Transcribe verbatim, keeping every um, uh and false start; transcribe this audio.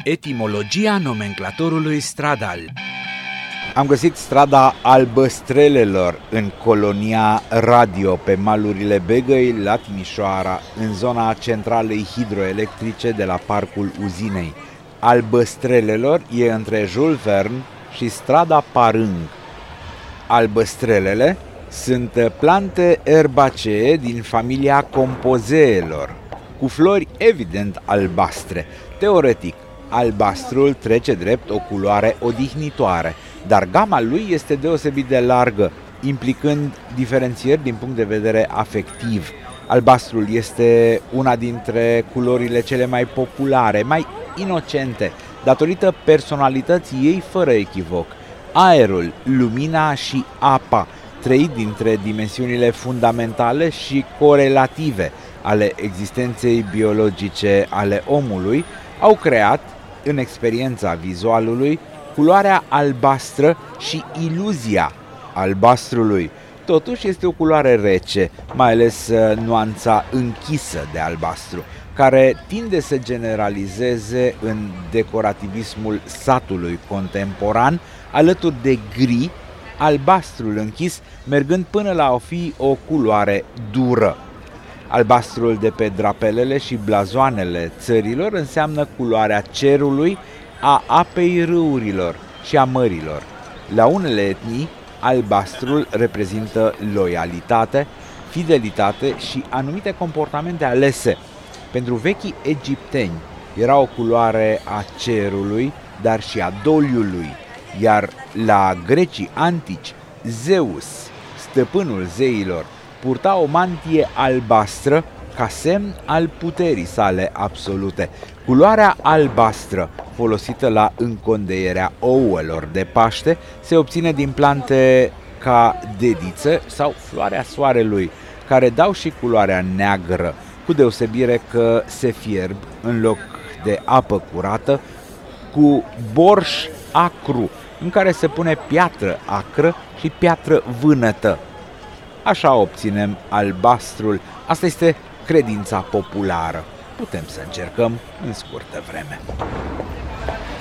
Etimologia nomenclatorului stradal. Am găsit strada Albăstrelelor în colonia Radio pe malurile Begăi la Timișoara, în zona centralei hidroelectrice de la parcul uzinei. Albăstrelelor e între Jules Verne și strada Parâng. Albăstrelele sunt plante erbacee din familia compozeelor, cu flori evident albastre. Teoretic, albastrul trece drept o culoare odihnitoare, dar gama lui este deosebit de largă, implicând diferențieri din punct de vedere afectiv. Albastrul este una dintre culorile cele mai populare, mai inocente, datorită personalității ei fără echivoc. Aerul, lumina și apa, trei dintre dimensiunile fundamentale și corelative ale existenței biologice ale omului, au creat, în experiența vizualului, culoarea albastră și iluzia albastrului. Totuși este o culoare rece, mai ales nuanța închisă de albastru, care tinde să generalizeze în decorativismul satului contemporan, alături de gri, albastrul închis mergând până la a fi o culoare dură. Albastrul de pe drapelele și blazoanele țărilor înseamnă culoarea cerului, a apei râurilor și a mărilor. La unele etnii, albastrul reprezintă loialitate, fidelitate și anumite comportamente alese. Pentru vechii egipteni era o culoare a cerului, dar și a doliului, iar la grecii antici, Zeus, stăpânul zeilor, purta o mantie albastră ca semn al puterii sale absolute. Culoarea albastră, folosită la încondeierea ouălor de Paște, se obține din plante ca dediță sau floarea soarelui, care dau și culoarea neagră, cu deosebire că se fierb în loc de apă curată cu borș acru, în care se pune piatră acră și piatră vânătă. Așa obținem albastrul. Asta este credința populară. Putem să încercăm în scurtă vreme.